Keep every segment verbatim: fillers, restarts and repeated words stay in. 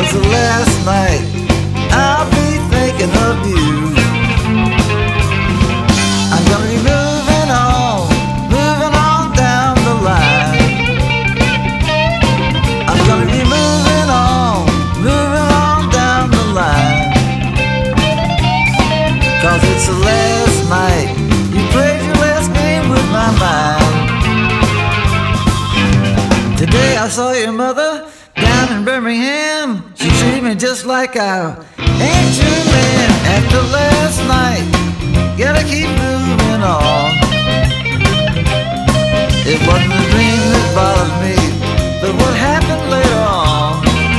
'cause the last night I'll be thinking of you. I'm gonna be moving on, moving on down the line. I'm gonna be moving on, moving on down the line. 'Cause it's the last night you played your last game with my mind. Today I saw your mother down in Birmingham. She treated me just like I ain't your man. After last night, gotta keep moving on. It wasn't a dream that bothered me, but what happened later on.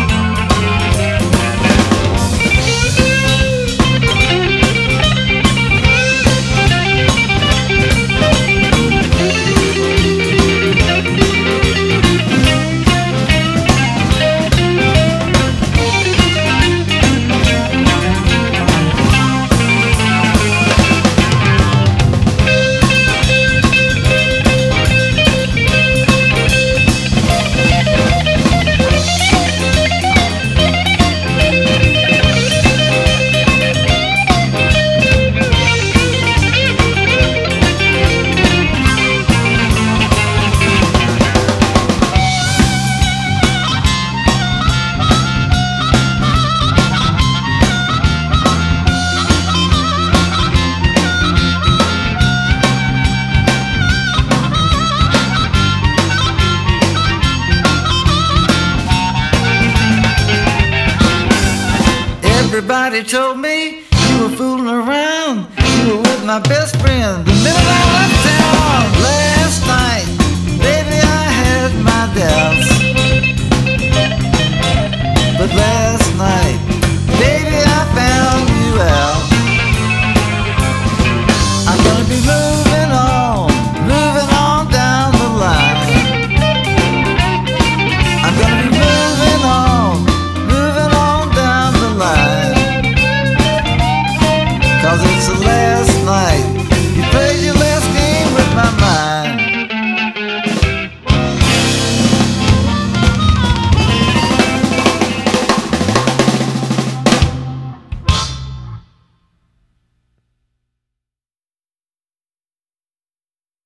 Everybody told me you were fooling around. You were with my best friend the minute I left town.